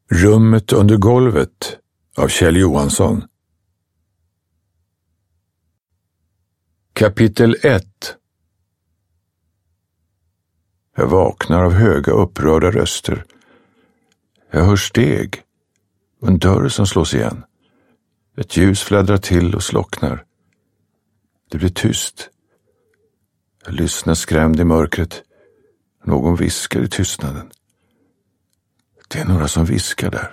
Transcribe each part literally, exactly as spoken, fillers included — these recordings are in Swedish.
Rummet under golvet av Kjell Johansson. Kapitel ett. Jag vaknar av höga upprörda röster. Jag hör steg och en dörr som slås igen. Ett ljus fladdrar till och slocknar. Det blir tyst. Jag lyssnar skrämd i mörkret. Någon viskar i tystnaden. Det är några som viskar där.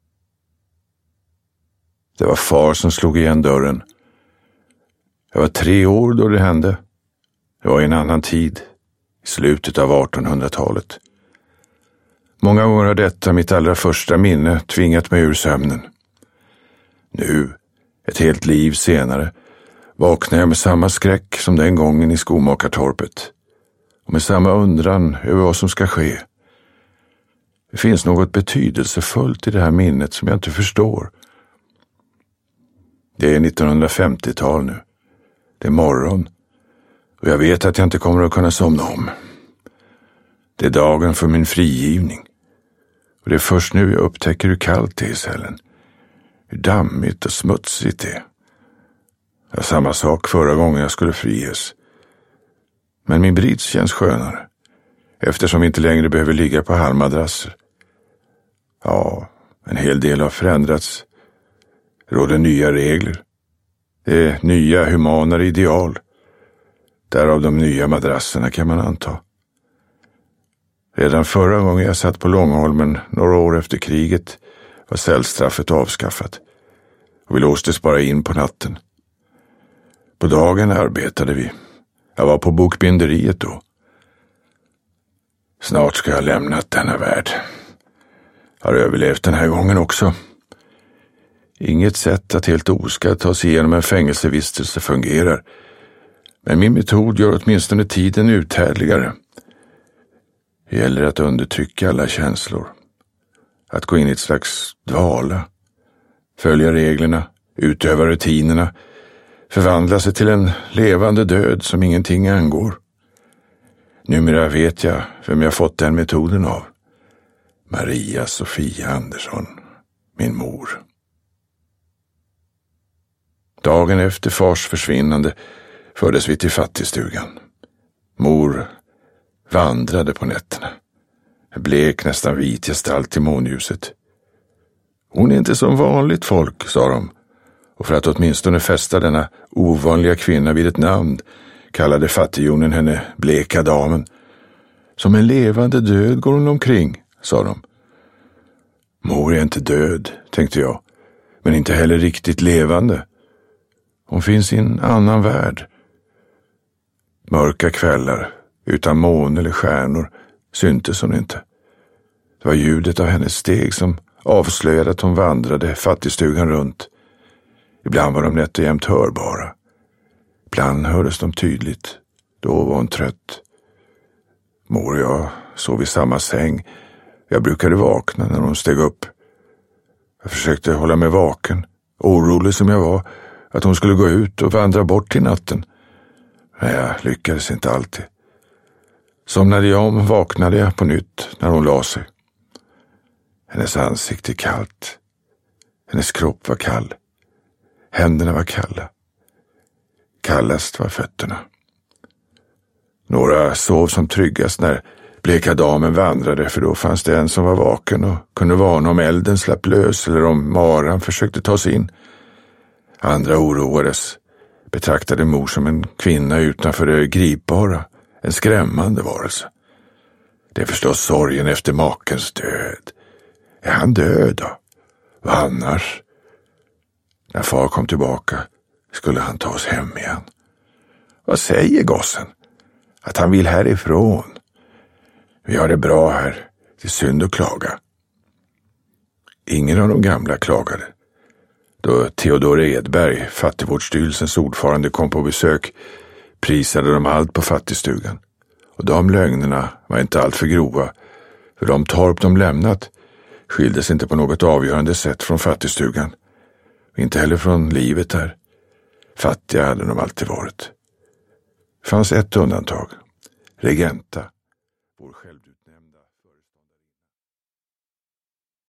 Det var far som slog igen dörren. Jag var tre år då det hände. Det var i en annan tid, i slutet av artonhundratalet. Många gånger har detta, mitt allra första minne, tvingat mig ur sömnen. Nu, ett helt liv senare, vaknar jag med samma skräck som den gången i Skomakartorpet. Och med samma undran över vad som ska ske. Det finns något betydelsefullt i det här minnet som jag inte förstår. Det är nittonhundrafemtiotal nu. Det är morgon. Och jag vet att jag inte kommer att kunna somna om. Det är dagen för min frigivning. Och det är först nu jag upptäcker hur kallt det är i cellen. Hur dammigt och smutsigt det är. Det var samma sak förra gången jag skulle friges. Men min brits känns skönare. Eftersom vi inte längre behöver ligga på halmmadrasser. Ja, en hel del har förändrats. Det råder nya regler. Det är nya, humanare ideal. Därav de nya madrasserna kan man anta. Redan förra gången jag satt på Långholmen några år efter kriget var cellstraffet avskaffat. Och vi låstes bara in på natten. På dagen arbetade vi. Jag var på bokbinderiet då. Snart ska jag ha lämnat denna värld. Jag har överlevt den här gången också. Inget sätt att helt oskadd ta sig igenom en fängelsevistelse fungerar. Men min metod gör åtminstone tiden uthärdligare. Det gäller att undertrycka alla känslor. Att gå in i ett slags dvala. Följa reglerna, utöva rutinerna. Förvandla sig till en levande död som ingenting angår. Numera vet jag vem jag fått den metoden av. Maria Sofia Andersson, min mor. Dagen efter fars försvinnande fördes vi till fattigstugan. Mor vandrade på nätterna. Blek, nästan vit gestalt i månljuset. Hon är inte som vanligt folk, sa de. Och för att åtminstone fästa denna ovanliga kvinna vid ett namn kallade fattigjonen henne bleka damen. Som en levande död går hon omkring, sa de. Mor är inte död, tänkte jag, men inte heller riktigt levande. Hon finns i en annan värld. Mörka kvällar, utan mån eller stjärnor, syntes hon inte. Det var ljudet av hennes steg som avslöjade att hon vandrade fattigstugan runt. Ibland var de nätt och jämt hörbara. Ibland hördes de tydligt. Då var hon trött. Mor och jag sov i samma säng. Jag brukade vakna när hon steg upp. Jag försökte hålla mig vaken, orolig som jag var, att hon skulle gå ut och vandra bort till natten. Men jag lyckades inte alltid. Somnade jag om vaknade jag på nytt när hon la sig. Hennes ansikte kallt. Hennes kropp var kall. Händerna var kalla. Kallast var fötterna. Några sov som tryggast när bleka damen vandrade, för då fanns det en som var vaken och kunde varna om elden slapp lös eller om maran försökte ta sig in. Andra oroades, betraktade mor som en kvinna utanför det gripbara, en skrämmande varelse. Det är förstås sorgen efter makens död. Är han död då? Vad annars? När far kom tillbaka skulle han ta oss hem igen. Vad säger gossen? Att han vill härifrån. Vi har det bra här. Det är synd att klaga. Ingen av de gamla klagade. Då Theodor Edberg, fattigvårdsstyrelsens ordförande, kom på besök prisade de allt på fattigstugan. Och de lögnerna var inte allt för grova. För de torp de lämnat skildes inte på något avgörande sätt från fattigstugan. Inte heller från livet där. Fattiga hade de alltid varit. Det fanns ett undantag. Regenta. Vår själv